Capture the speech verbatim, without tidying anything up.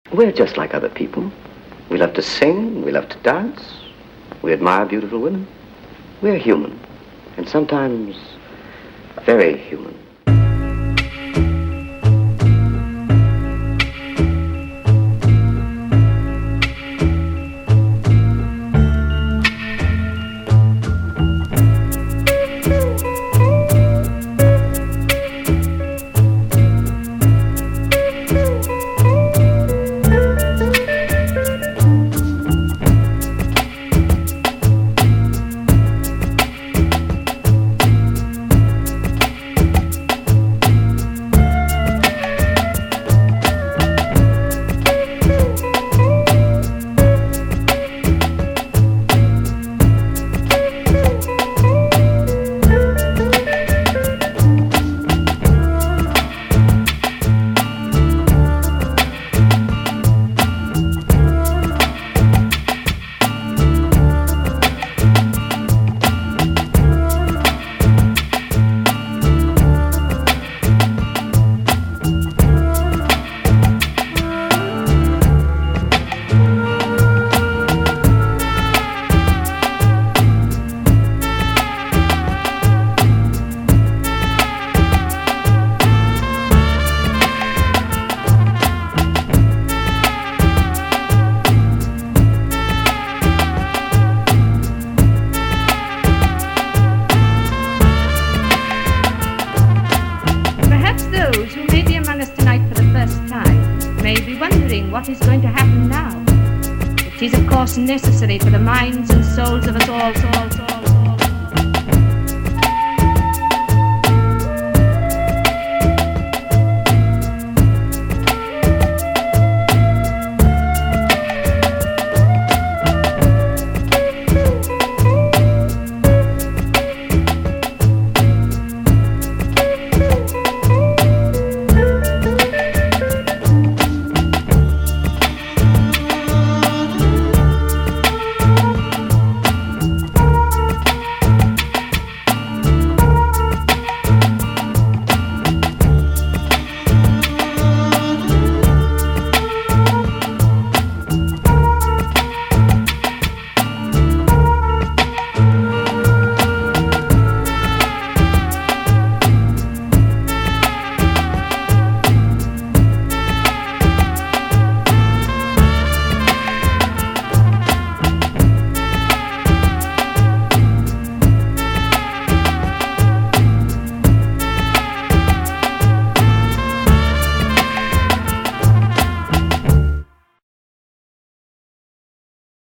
We're just like other people. We love to sing, we love to dance, we admire beautiful women. We're human, and sometimes very human. What is going to happen now? It is, of course, necessary for the minds and souls of us all, all, all.